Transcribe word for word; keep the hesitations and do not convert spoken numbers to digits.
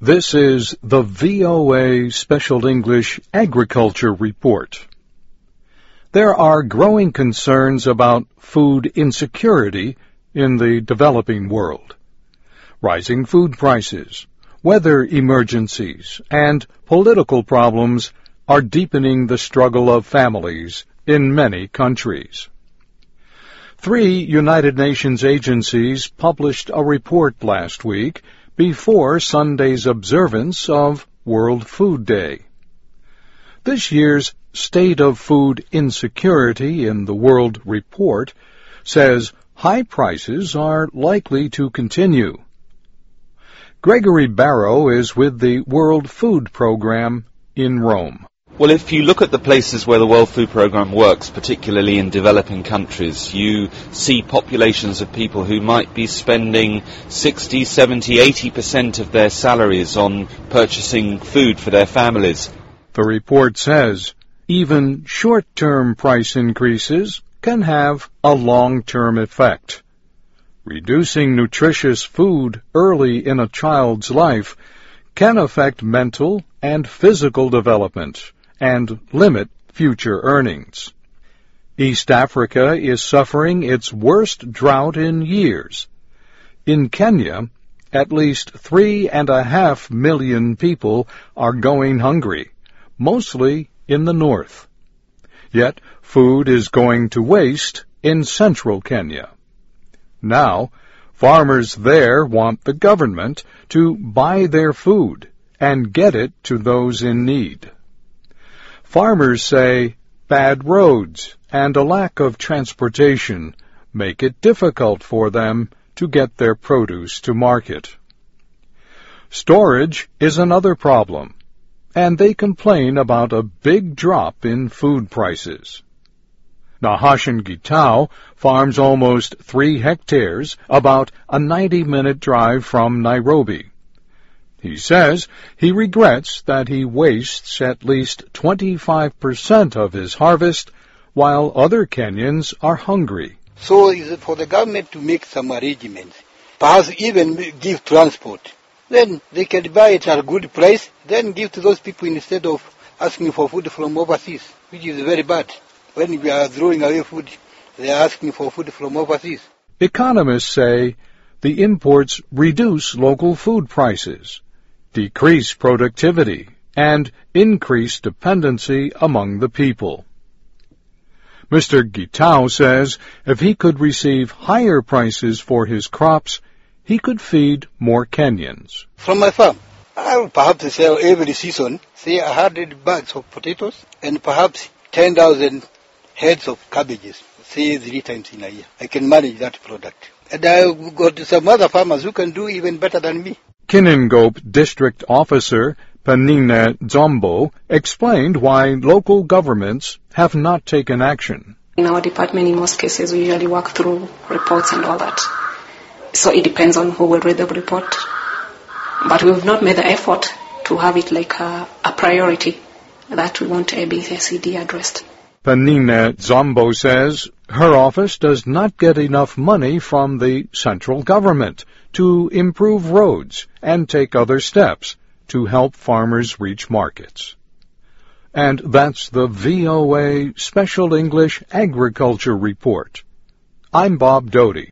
This is the V O A Special English Agriculture Report. There are growing concerns about food insecurity in the developing world. Rising food prices, weather emergencies, and political problems are deepening the struggle of families in many countries. Three United Nations agencies published a report last week before Sunday's observance of World Food Day. This year's State of Food Insecurity in the World Report says high prices are likely to continue. Gregory Barrow is with the World Food Program in Rome. Well, if you look at the places where the World Food Programme works, particularly in developing countries, you see populations of people who might be spending sixty, seventy, eighty percent of their salaries on purchasing food for their families. The report says even short-term price increases can have a long-term effect. Reducing nutritious food early in a child's life can affect mental and physical development and limit future earnings. East Africa is suffering its worst drought in years. In Kenya, at least three and a half million people are going hungry, mostly in the north. Yet food is going to waste in central Kenya. Now, farmers there want the government to buy their food and get it to those in need. Farmers say bad roads and a lack of transportation make it difficult for them to get their produce to market. Storage is another problem, and they complain about a big drop in food prices. Nahashan Gitau farms almost three hectares, about a ninety-minute drive from Nairobi. He says he regrets that he wastes at least twenty-five percent of his harvest, while other Kenyans are hungry. So is for the government to make some arrangements, perhaps even give transport. Then they can buy it at a good price, then give to those people instead of asking for food from overseas, which is very bad. When we are throwing away food, they are asking for food from overseas. Economists say the imports reduce local food prices, decrease productivity, and increase dependency among the people. Mister Gitau says if he could receive higher prices for his crops, he could feed more Kenyans. From my farm, I will perhaps sell every season, say a hundred bags of potatoes and perhaps ten thousand heads of cabbages, say three times in a year. I can manage that product. And I will go to some other farmers who can do even better than me. Kinangop District Officer Panina Zombo explained why local governments have not taken action. In our department, in most cases, we usually work through reports and all that. So it depends on who will read the report. But we have not made the effort to have it like a, a priority that we want A B C D addressed. Panina Zombo says her office does not get enough money from the central government to improve roads and take other steps to help farmers reach markets. And that's the V O A Special English Agriculture Report. I'm Bob Doty.